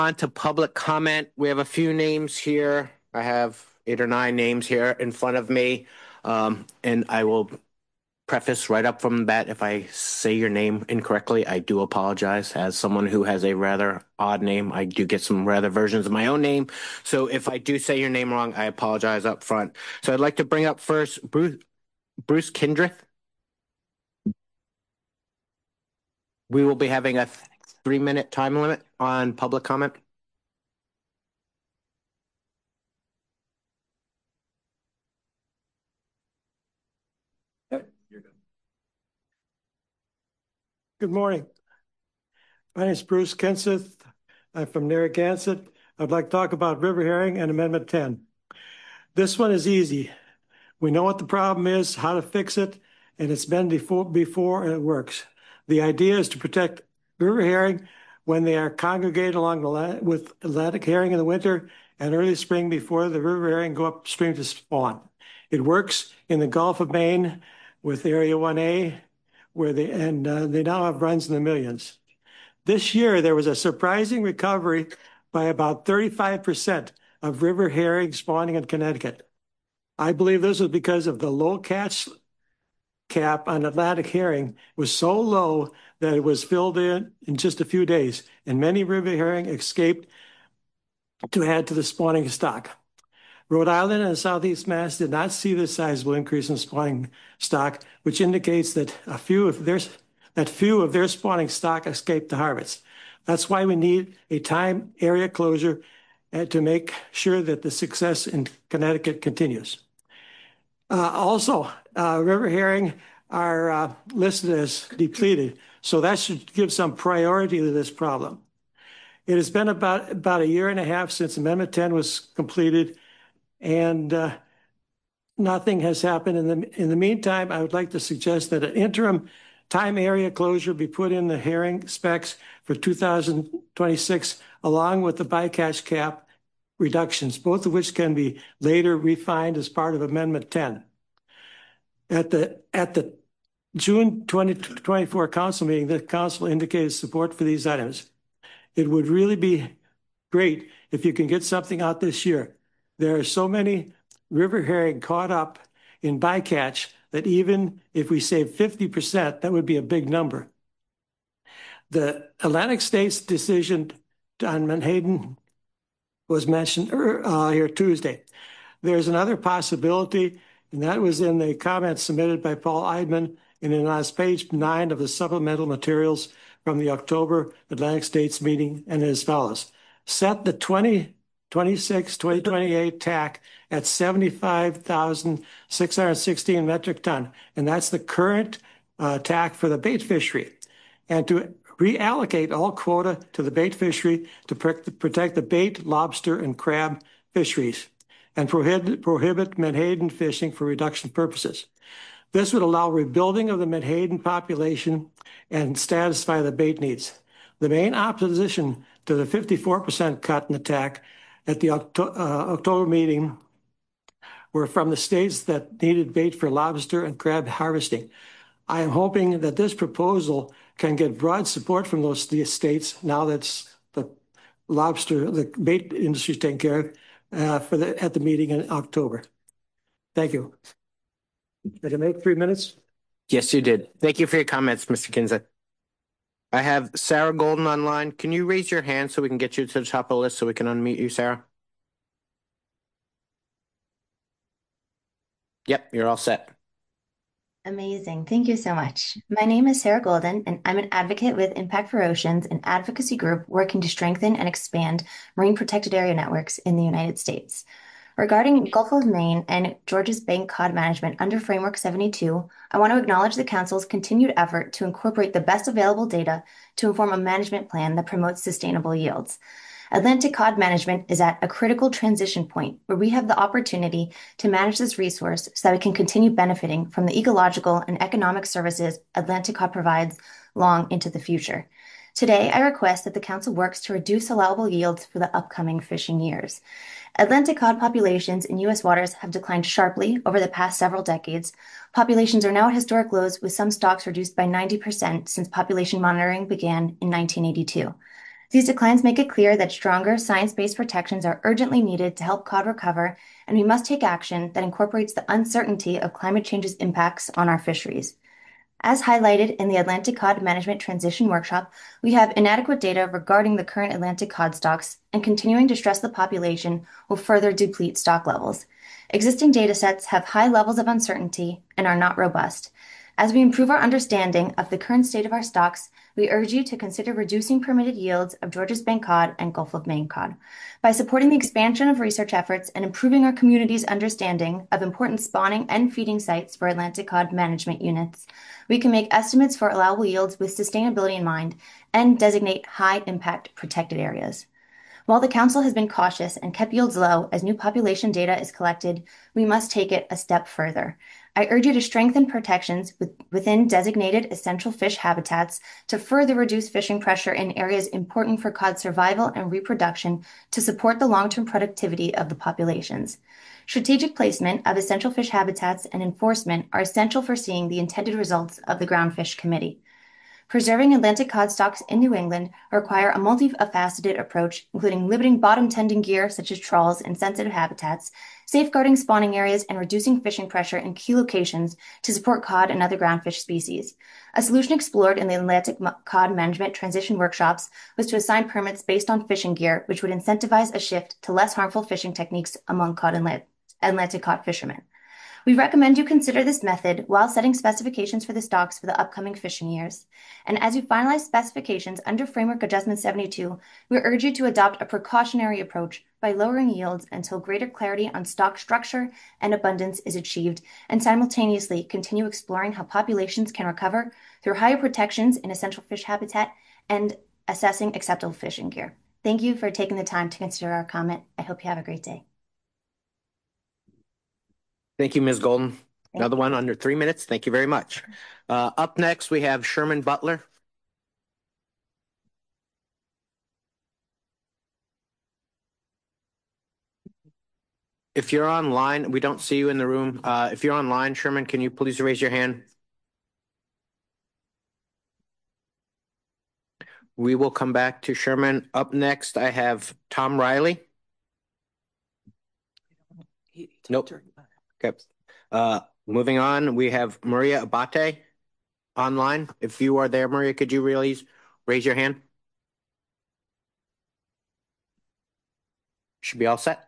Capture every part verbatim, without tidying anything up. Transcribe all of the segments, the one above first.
On to public comment. We have a few names here. I have eight or nine names here in front of me. Um, and I will preface right up from the bat, if I say your name incorrectly, I do apologize. As someone who has a rather odd name, I do get some rather versions of my own name. So if I do say your name wrong, I apologize up front. So I'd like to bring up first Bruce, Bruce Kindreth. We will be having a three minute time limit on public comment. Good morning. My name is Bruce Kenseth. I'm from Narragansett. I'd like to talk about river herring and Amendment ten. This one is easy. We know what the problem is, how to fix it, and it's been before, before and it works. The idea is to protect river herring when they are congregated along the with Atlantic herring in the winter and early spring before the river herring go upstream to spawn. It works in the Gulf of Maine with Area one A, where they and uh, they now have runs in the millions. This year, there was a surprising recovery by about thirty-five percent of river herring spawning in Connecticut. I believe this was because of the low catch cap on Atlantic herring was so low that it was filled in in just a few days, and many river herring escaped to add to the spawning stock. Rhode Island and Southeast Mass did not see this sizable increase in spawning stock, which indicates that a few of their that few of their spawning stock escaped the harvest. That's why we need a time area closure uh, to make sure that the success in Connecticut continues. Uh, also, uh, river herring are uh, listed as depleted, so that should give some priority to this problem. It has been about, about a year and a half since Amendment ten was completed, and uh, nothing has happened. In the, in the meantime, I would like to suggest that an interim time area closure be put in the herring specs for two thousand twenty-six, along with the bycatch cap reductions, both of which can be later refined as part of Amendment ten. At the, at the June twenty twenty-four council meeting, the council indicated support for these items. It would really be great if you can get something out this year. There are so many river herring caught up in bycatch that even if we save fifty percent, that would be a big number. The Atlantic States decision on Menhaden was mentioned uh, here Tuesday. There's another possibility, and that was in the comments submitted by Paul Eidman and in on page nine of the supplemental materials from the October Atlantic States meeting, and as follows. Set the twenty twenty-six twenty twenty-eight T A C at seventy-five thousand six hundred sixteen metric ton, and that's the current uh, T A C for the bait fishery, and to reallocate all quota to the bait fishery to protect the bait, lobster, and crab fisheries, and prohibit, prohibit menhaden fishing for reduction purposes. This would allow rebuilding of the menhaden population and satisfy the bait needs. The main opposition to the fifty-four percent cut in the T A C at the Octo uh, October meeting were from the states that needed bait for lobster and crab harvesting. I am hoping that this proposal can get broad support from those states now that the lobster, the bait industry is taken care of uh, for the, at the meeting in October. Thank you. Did I make three minutes? Yes, you did. Thank you for your comments, Mister Kinza. I have Sarah Golden online. Can you raise your hand so we can get you to the top of the list so we can unmute you, Sarah? Yep, you're all set. Amazing. Thank you so much. My name is Sarah Golden, and I'm an advocate with Impact for Oceans, an advocacy group working to strengthen and expand marine protected area networks in the United States. Regarding Gulf of Maine and Georges Bank cod management under Framework seventy-two, I want to acknowledge the Council's continued effort to incorporate the best available data to inform a management plan that promotes sustainable yields. Atlantic cod management is at a critical transition point where we have the opportunity to manage this resource so that we can continue benefiting from the ecological and economic services Atlantic cod provides long into the future. Today, I request that the Council works to reduce allowable yields for the upcoming fishing years. Atlantic cod populations in U S waters have declined sharply over the past several decades. Populations are now at historic lows, with some stocks reduced by ninety percent since population monitoring began in nineteen eighty-two. These declines make it clear that stronger science-based protections are urgently needed to help cod recover, and we must take action that incorporates the uncertainty of climate change's impacts on our fisheries. As highlighted in the Atlantic Cod Management Transition Workshop, we have inadequate data regarding the current Atlantic cod stocks, and continuing to stress the population will further deplete stock levels. Existing data sets have high levels of uncertainty and are not robust. As we improve our understanding of the current state of our stocks, we urge you to consider reducing permitted yields of Georges Bank cod and Gulf of Maine cod. By supporting the expansion of research efforts and improving our community's understanding of important spawning and feeding sites for Atlantic cod management units, we can make estimates for allowable yields with sustainability in mind and designate high-impact protected areas. While the Council has been cautious and kept yields low as new population data is collected, we must take it a step further. I urge you to strengthen protections with, within designated essential fish habitats to further reduce fishing pressure in areas important for cod survival and reproduction to support the long-term productivity of the populations. Strategic placement of essential fish habitats and enforcement are essential for seeing the intended results of the Groundfish Committee. Preserving Atlantic cod stocks in New England require a multifaceted approach, including limiting bottom-tending gear such as trawls in sensitive habitats, safeguarding spawning areas, and reducing fishing pressure in key locations to support cod and other groundfish species. A solution explored in the Atlantic Cod Management Transition Workshops was to assign permits based on fishing gear, which would incentivize a shift to less harmful fishing techniques among cod and Atlantic cod fishermen. We recommend you consider this method while setting specifications for the stocks for the upcoming fishing years. And as you finalize specifications under Framework Adjustment seventy-two, we urge you to adopt a precautionary approach by lowering yields until greater clarity on stock structure and abundance is achieved, and simultaneously continue exploring how populations can recover through higher protections in essential fish habitat and assessing acceptable fishing gear. Thank you for taking the time to consider our comment. I hope you have a great day. Thank you, Miz Golden. Another one under three minutes. Thank you very much. Uh, up next, we have Sherman Butler. If you're online, we don't see you in the room. Uh, if you're online, Sherman, can you please raise your hand? We will come back to Sherman. Up next, I have Tom Riley. Nope. Okay. Uh, moving on, we have Maria Abate online. If you are there, Maria, could you really raise your hand? Should be all set.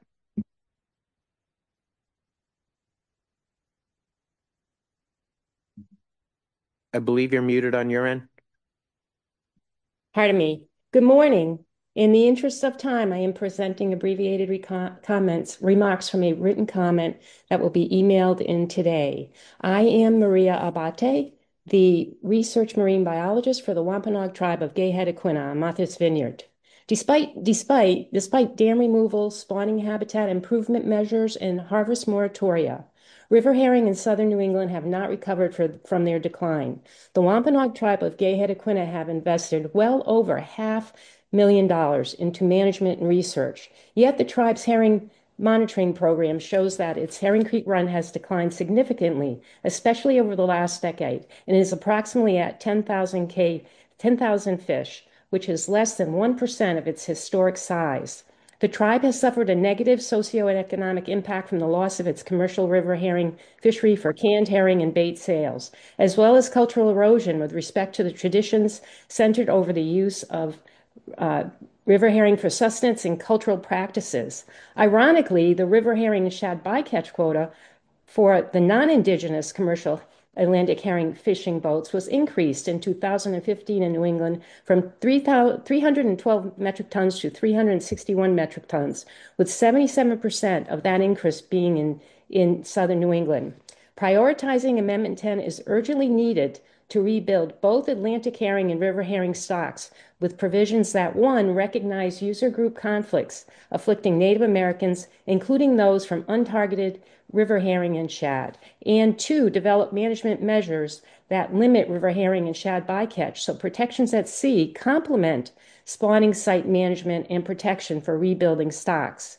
I believe you're muted on your end. Pardon me. Good morning. In the interest of time, I am presenting abbreviated comments, remarks from a written comment that will be emailed in today. I am Maria Abate, the research marine biologist for the Wampanoag tribe of Gayhead Equina on Martha's Vineyard. Despite, despite, despite dam removal, spawning habitat improvement measures, and harvest moratoria, river herring in southern New England have not recovered for, from their decline. The Wampanoag tribe of Gayhead Equina have invested well over half million dollars into management and research. Yet the tribe's herring monitoring program shows that its Herring Creek run has declined significantly, especially over the last decade, and is approximately at ten thousand fish, which is less than one percent of its historic size. The tribe has suffered a negative socioeconomic impact from the loss of its commercial river herring fishery for canned herring and bait sales, as well as cultural erosion with respect to the traditions centered over the use of uh, river herring for sustenance and cultural practices. Ironically, the river herring and shad bycatch quota for the non-indigenous commercial Atlantic herring fishing boats was increased in two thousand fifteen in New England from three hundred twelve metric tons to three hundred sixty-one metric tons, with seventy-seven percent of that increase being in, in southern New England. Prioritizing Amendment ten is urgently needed to rebuild both Atlantic herring and river herring stocks with provisions that, one, recognize user group conflicts afflicting Native Americans, including those from untargeted river herring and shad, and two, develop management measures that limit river herring and shad bycatch so protections at sea complement spawning site management and protection for rebuilding stocks.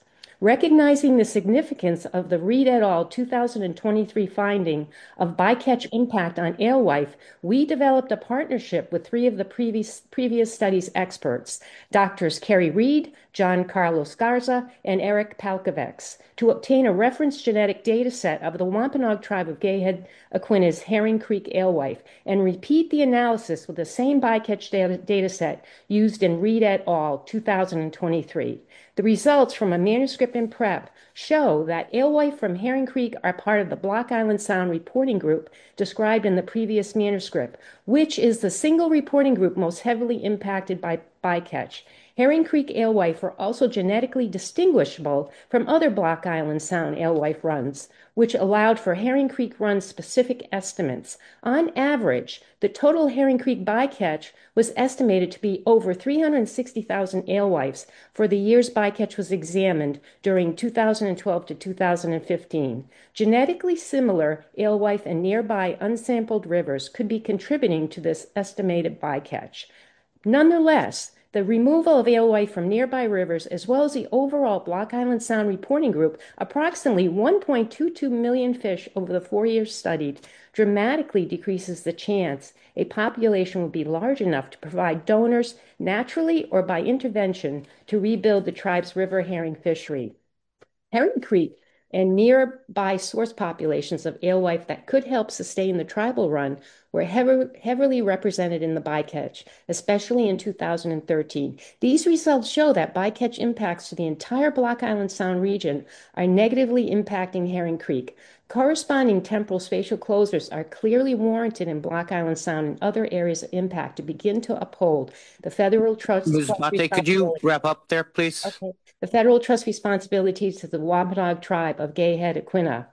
Recognizing the significance of the Reed et al. two thousand twenty-three finding of bycatch impact on alewife, we developed a partnership with three of the previous, previous studies experts, Doctors Kerry Reed, John Carlos Garza, and Eric Palkovex, to obtain a reference genetic data set of the Wampanoag tribe of Gayhead equina's Herring Creek alewife and repeat the analysis with the same bycatch data, data set used in Reed et al. two thousand twenty-three. The results from a manuscript in prep show that alewife from Herring Creek are part of the Block Island Sound reporting group described in the previous manuscript, which is the single reporting group most heavily impacted by bycatch. Herring Creek alewife are also genetically distinguishable from other Block Island Sound alewife runs, which allowed for Herring Creek run specific estimates. On average, the total Herring Creek bycatch was estimated to be over three hundred sixty thousand alewifes for the years bycatch was examined during two thousand twelve to two thousand fifteen. Genetically similar alewife and nearby unsampled rivers could be contributing to this estimated bycatch. Nonetheless, the removal of alewife from nearby rivers, as well as the overall Block Island Sound reporting group, approximately one point two two million fish over the four years studied, dramatically decreases the chance a population will be large enough to provide donors naturally or by intervention to rebuild the tribe's river herring fishery. Herring Creek and nearby source populations of alewife that could help sustain the tribal run were heavily represented in the bycatch, especially in two thousand thirteen. These results show that bycatch impacts to the entire Block Island Sound region are negatively impacting Herring Creek. Corresponding temporal spatial closures are clearly warranted in Block Island Sound and other areas of impact to begin to uphold the federal trust. Miz Bate, could you wrap up there, please? Okay. The federal trust responsibilities to the Wampanoag tribe of Gayhead equina.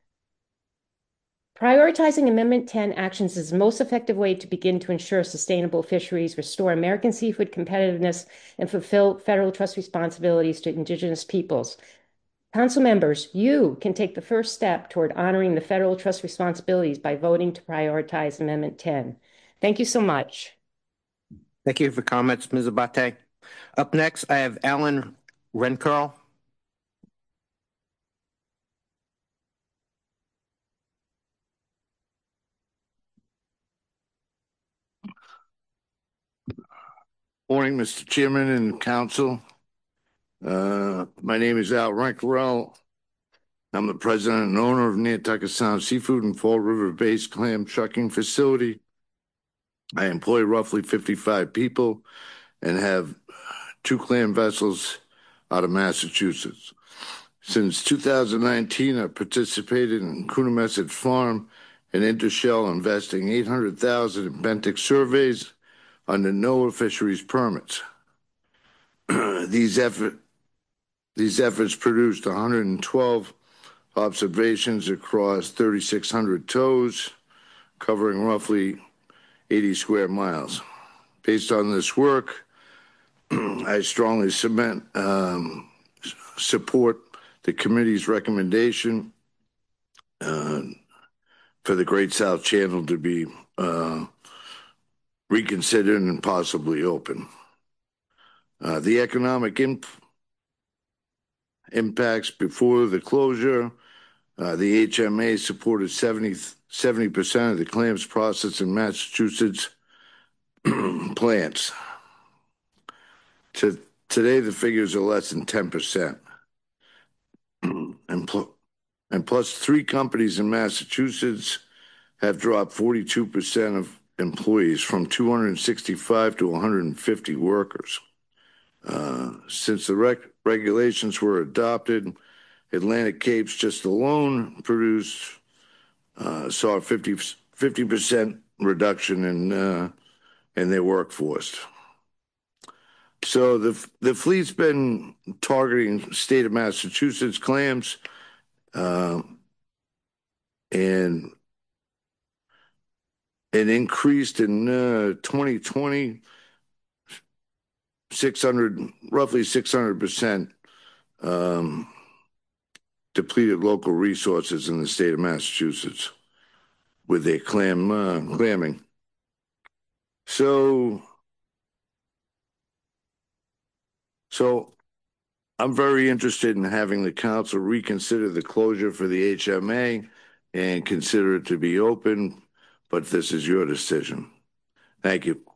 Prioritizing Amendment ten actions is the most effective way to begin to ensure sustainable fisheries, restore American seafood competitiveness, and fulfill federal trust responsibilities to Indigenous peoples. Council members, you can take the first step toward honoring the federal trust responsibilities by voting to prioritize Amendment ten. Thank you so much. Thank you for comments, Miz Abate. Up next, I have Alan Renkerl. Morning, Mister Chairman and Council. Uh, my name is Al Renkerl. I'm the president and owner of Nantucket Sound Seafood and Fall River-based clam trucking facility. I employ roughly fifty-five people and have two clam vessels out of Massachusetts. Since two thousand nineteen, I've participated in Coonamessett Farm and Intershell investing eight hundred thousand dollars in benthic surveys under NOAA fisheries permits. these, effort, these efforts produced one hundred twelve observations across three thousand six hundred tows, covering roughly eighty square miles. Based on this work, I strongly submit, um, support the committee's recommendation uh, for the Great South Channel to be uh, reconsidered and possibly open. Uh, the economic imp impacts before the closure, uh, the H M A supported seventy percent of the clams processed in Massachusetts plants. To, today, the figures are less than ten percent. and, pl and plus, three companies in Massachusetts have dropped forty-two percent of employees from two hundred sixty-five to one hundred fifty workers. Uh, since the rec regulations were adopted, Atlantic Capes just alone produced, uh, saw a fifty percent reduction in, uh, in their workforce. So the, the fleet's been targeting state of Massachusetts clams, uh, and it increased in uh, twenty twenty, six hundred, roughly six hundred percent um, depleted local resources in the state of Massachusetts with their clam uh, clamming. So, so I'm very interested in having the council reconsider the closure for the H M A and consider it to be open, but this is your decision. Thank you.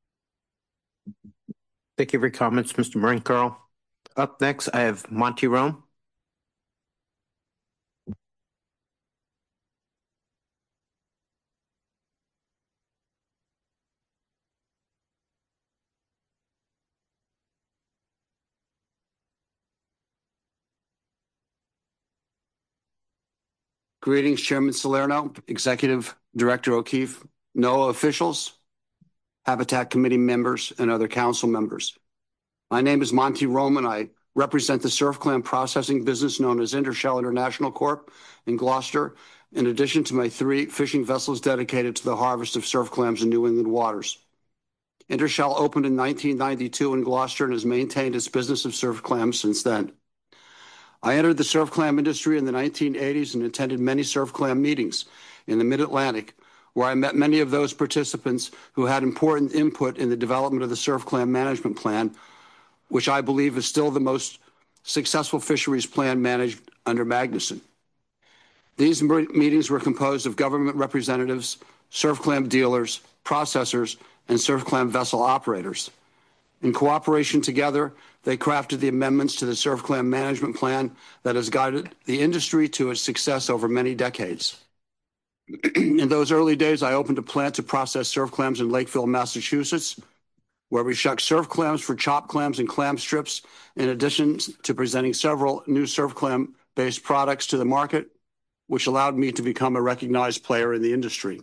Thank you for your comments, Mister Marincaro. Up next, I have Monty Rome. Greetings, Chairman Salerno, Executive Director O'Keefe, NOAA officials, Habitat Committee members, and other council members. My name is Monty Rome, and I represent the surf clam processing business known as Intershell International Corp in Gloucester, in addition to my three fishing vessels dedicated to the harvest of surf clams in New England waters. Intershell opened in nineteen ninety-two in Gloucester and has maintained its business of surf clams since then. I entered the surf clam industry in the nineteen eighties and attended many surf clam meetings in the Mid-Atlantic, where I met many of those participants who had important input in the development of the surf clam management plan, which I believe is still the most successful fisheries plan managed under Magnuson. These meetings were composed of government representatives, surf clam dealers, processors, and surf clam vessel operators. In cooperation together, they crafted the amendments to the surf clam management plan that has guided the industry to its success over many decades. In those early days, I opened a plant to process surf clams in Lakeville, Massachusetts, where we shuck surf clams for chopped clams and clam strips, in addition to presenting several new surf clam-based products to the market, which allowed me to become a recognized player in the industry.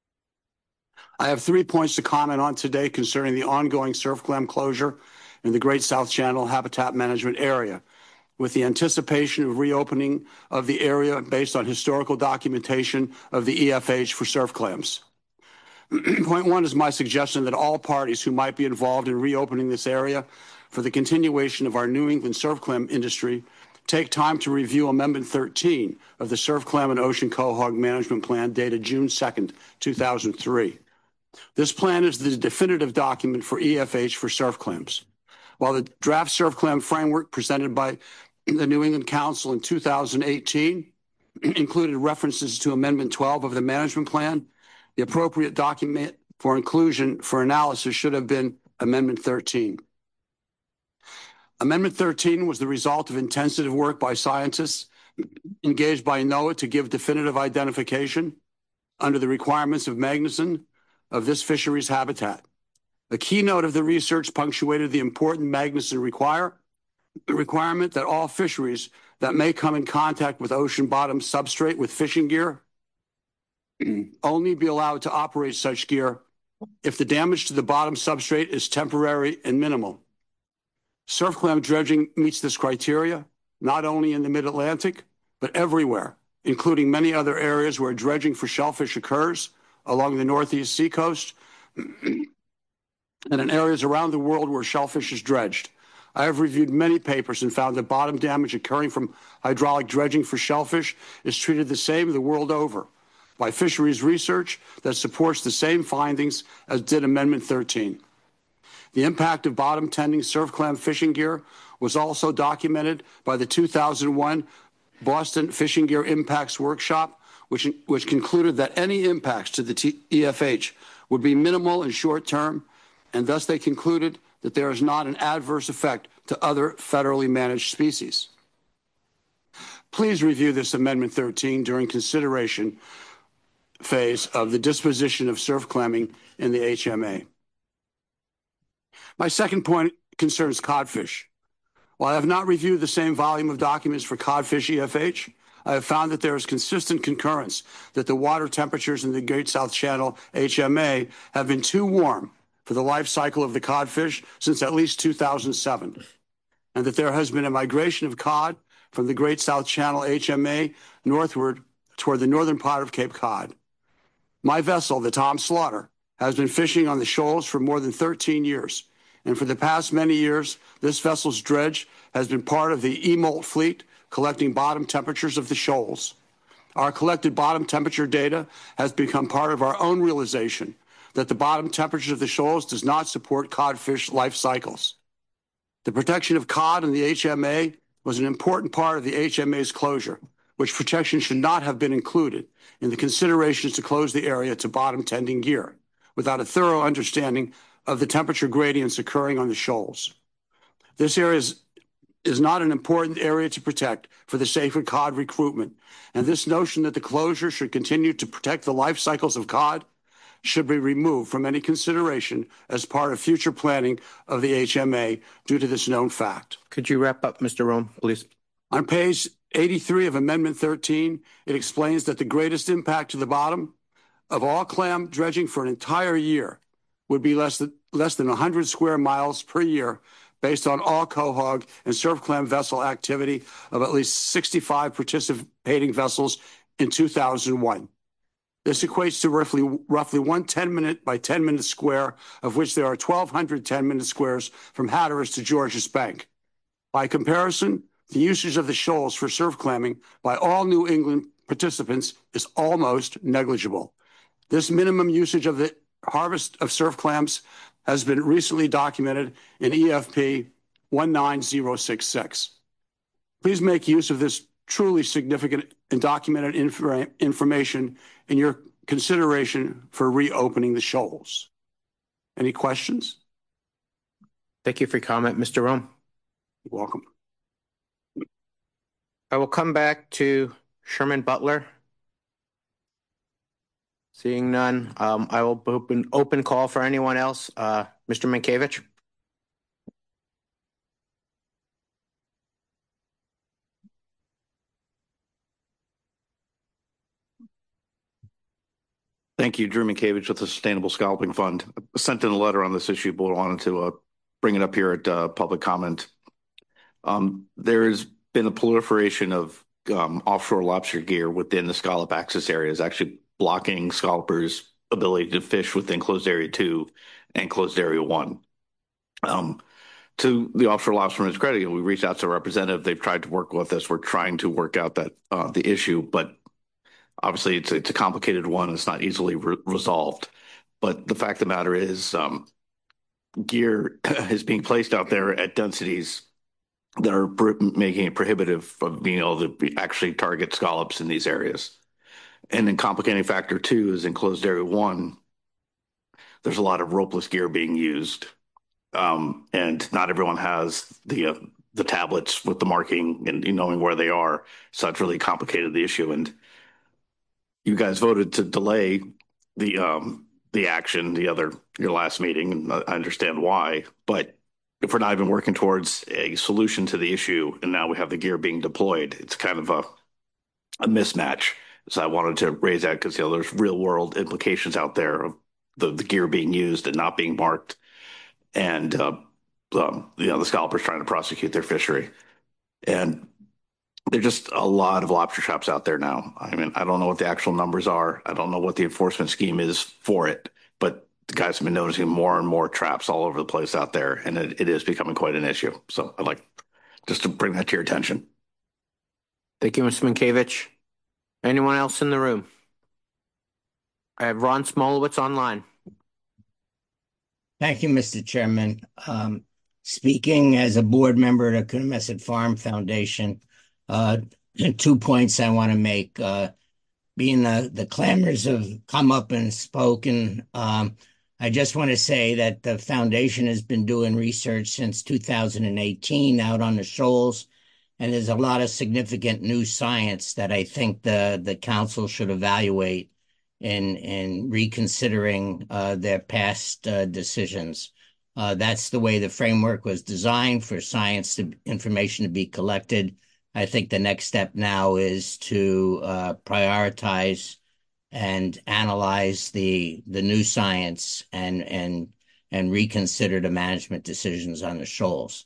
I have three points to comment on today concerning the ongoing surf clam closure in the Great South Channel Habitat Management Area, with the anticipation of reopening of the area based on historical documentation of the E F H for surf clams. Point one is my suggestion that all parties who might be involved in reopening this area for the continuation of our New England surf clam industry take time to review Amendment thirteen of the Surf Clam and Ocean Quahog Management Plan dated June second, two thousand three. This plan is the definitive document for E F H for surf clams. While the draft surf clam framework presented by the New England Council in two thousand eighteen included references to Amendment twelve of the management plan, the appropriate document for inclusion for analysis should have been Amendment thirteen. Amendment thirteen was the result of intensive work by scientists engaged by NOAA to give definitive identification under the requirements of Magnuson of this fisheries habitat. A keynote of the research punctuated the important Magnuson require, the requirement that all fisheries that may come in contact with ocean bottom substrate with fishing gear only be allowed to operate such gear if the damage to the bottom substrate is temporary and minimal. Surf clam dredging meets this criteria, not only in the Mid-Atlantic, but everywhere, including many other areas where dredging for shellfish occurs along the Northeast seacoast and in areas around the world where shellfish is dredged. I have reviewed many papers and found that bottom damage occurring from hydraulic dredging for shellfish is treated the same the world over by fisheries research that supports the same findings as did Amendment thirteen. The impact of bottom tending surf clam fishing gear was also documented by the two thousand one Boston Fishing Gear Impacts Workshop, which, which concluded that any impacts to the T E F H would be minimal and short term, and thus they concluded that there is not an adverse effect to other federally managed species. Please review this Amendment thirteen during consideration phase of the disposition of surf clamming in the H M A. My second point concerns codfish. While I have not reviewed the same volume of documents for codfish E F H, I have found that there is consistent concurrence that the water temperatures in the Great South Channel H M A have been too warm for the life cycle of the codfish since at least two thousand seven, and that there has been a migration of cod from the Great South Channel H M A northward toward the northern part of Cape Cod. My vessel, the Tom Slaughter, has been fishing on the shoals for more than thirteen years, and for the past many years, this vessel's dredge has been part of the E-Molt fleet collecting bottom temperatures of the shoals. Our collected bottom temperature data has become part of our own realization that the bottom temperature of the shoals does not support codfish life cycles. The protection of cod in the H M A was an important part of the H M A's closure, which protection should not have been included in the considerations to close the area to bottom tending gear without a thorough understanding of the temperature gradients occurring on the shoals. This area is, is not an important area to protect for the safer cod recruitment, and this notion that the closure should continue to protect the life cycles of cod should be removed from any consideration as part of future planning of the H M A due to this known fact. Could you wrap up, Mister Rome, please? On page eighty-three of Amendment thirteen, it explains that the greatest impact to the bottom of all clam dredging for an entire year would be less than, less than one hundred square miles per year based on all quahog and surf clam vessel activity of at least sixty-five participating vessels in two thousand one. This equates to roughly, roughly one ten-minute by ten-minute square, of which there are twelve hundred ten-minute squares from Hatteras to Georges Bank. By comparison, the usage of the shoals for surf clamming by all New England participants is almost negligible. This minimum usage of the harvest of surf clams has been recently documented in E F P one nine zero six six. Please make use of this truly significant and documented inf information in your consideration for reopening the shoals. Any questions? Thank you for your comment, Mister Rome. You're welcome. I will come back to Sherman Butler. Seeing none, um, I will open open call for anyone else. Uh, Mister Minkiewicz. Thank you, Drew Minkiewicz with the Sustainable Scalping Fund. I sent in a letter on this issue, but wanted to uh, bring it up here at uh, public comment. Um, there's been a proliferation of um, offshore lobster gear within the scallop access areas, actually blocking scallopers' ability to fish within closed area two and closed area one. Um, to the offshore lobstermen's credit, we reached out to a representative. They've tried to work with us. We're trying to work out that uh, the issue, but obviously it's, it's a complicated one. It's not easily re resolved. But the fact of the matter is um, gear is being placed out there at densities that are making it prohibitive of being able to be actually target scallops in these areas. And then complicating factor two is in closed area one, there's a lot of ropeless gear being used. Um, and not everyone has the uh, the tablets with the marking and knowing where they are. So it's really complicated the issue. And you guys voted to delay the um, the action, the other your last meeting, and I understand why. But if we're not even working towards a solution to the issue, and now we have the gear being deployed, it's kind of a a mismatch. So I wanted to raise that because you know there's real world implications out there of the, the gear being used and not being marked, and uh, um, you know the scalpers trying to prosecute their fishery, and there's just a lot of lobster shops out there now. I mean, I don't know what the actual numbers are. I don't know what the enforcement scheme is for it, but the guys have been noticing more and more traps all over the place out there, and it, it is becoming quite an issue. So I'd like just to bring that to your attention. Thank you, Mister Minkiewicz. Anyone else in the room? I have Ron Smolowitz online. Thank you, Mister Chairman. Um, speaking as a board member at the Coonamessett Farm Foundation, uh, two points I want to make. Uh, being the, the clamors have come up and spoken, um, I just want to say that the foundation has been doing research since two thousand eighteen out on the shoals, and there's a lot of significant new science that I think the, the council should evaluate in, in reconsidering uh, their past uh, decisions. Uh, that's the way the framework was designed for science to, information to be collected. I think the next step now is to uh, prioritize and analyze the the new science and and and reconsider the management decisions on the shoals.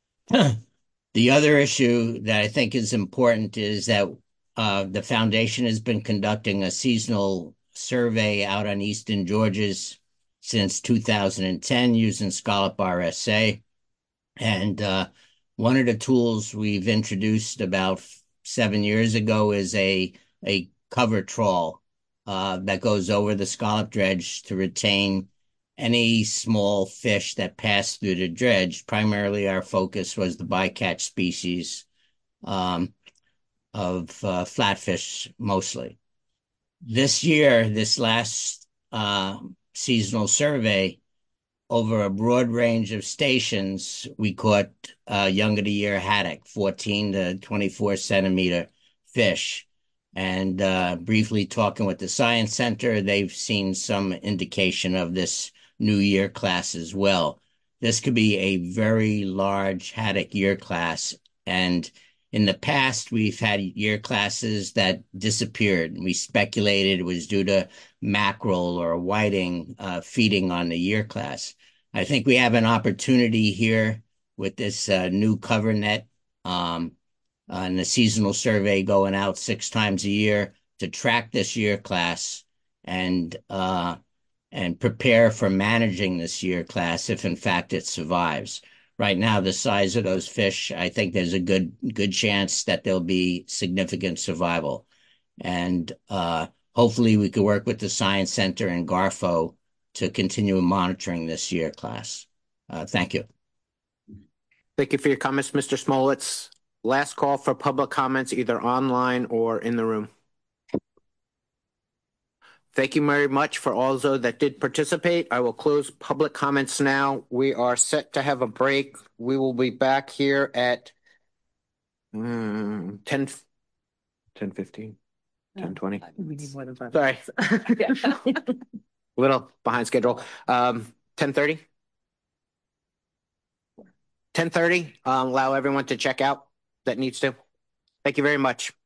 The other issue that I think is important is that uh, the foundation has been conducting a seasonal survey out on Eastern Georges since two thousand ten using Scallop R S A. And uh, one of the tools we've introduced about seven years ago is a, a cover trawl uh, that goes over the scallop dredge to retain any small fish that pass through the dredge. Primarily, our focus was the bycatch species um, of uh, flatfish mostly. This year, this last uh, seasonal survey, over a broad range of stations, we caught uh, young of the year haddock, fourteen to twenty-four centimeter fish. And uh, briefly talking with the Science Center, they've seen some indication of this new year class as well. This could be a very large haddock year class. And in the past, we've had year classes that disappeared. We speculated it was due to mackerel or whiting uh, feeding on the year class. I think we have an opportunity here with this uh, new cover net um, uh, and the seasonal survey going out six times a year to track this year class and uh, and prepare for managing this year class if in fact it survives. Right now, the size of those fish, I think there's a good good chance that there'll be significant survival. And uh, hopefully we could work with the Science Center and Garfo to continue monitoring this year class. Uh, thank you. Thank you for your comments, Mister Smolitz. Last call for public comments, either online or in the room. Thank you very much for all those that did participate. I will close public comments now. We are set to have a break. We will be back here at um, ten, ten fifteen, ten twenty. We need more than five. Sorry. A little behind schedule. Um, ten thirty? ten thirty, um, allow everyone to check out that needs to. Thank you very much.